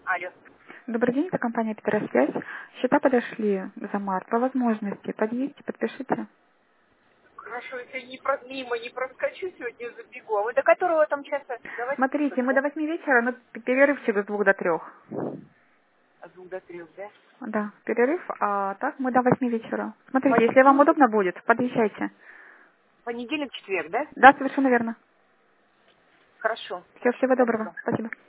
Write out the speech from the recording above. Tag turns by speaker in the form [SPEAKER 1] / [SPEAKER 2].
[SPEAKER 1] Алло.
[SPEAKER 2] Добрый день, это компания «Петросвязь». Счета подошли за март. По возможности подъедьте, подпишите.
[SPEAKER 1] Хорошо, если мимо не проскочу, сегодня забегу. А вы до которого там часа? До 8, что
[SPEAKER 2] Смотрите,
[SPEAKER 1] ли,
[SPEAKER 2] мы
[SPEAKER 1] да?
[SPEAKER 2] до 8 вечера, но перерывчик с 2 до 3.
[SPEAKER 1] От 2 до 3, да?
[SPEAKER 2] Да, перерыв, а так мы до 8 вечера. Смотрите, если вам
[SPEAKER 1] Понедельник,
[SPEAKER 2] удобно будет, подъезжайте.
[SPEAKER 1] понедельник, четверг, да?
[SPEAKER 2] Да, совершенно верно.
[SPEAKER 1] Хорошо,
[SPEAKER 2] Все,
[SPEAKER 1] хорошо,
[SPEAKER 2] всего доброго.
[SPEAKER 1] спасибо.
[SPEAKER 2] Спасибо.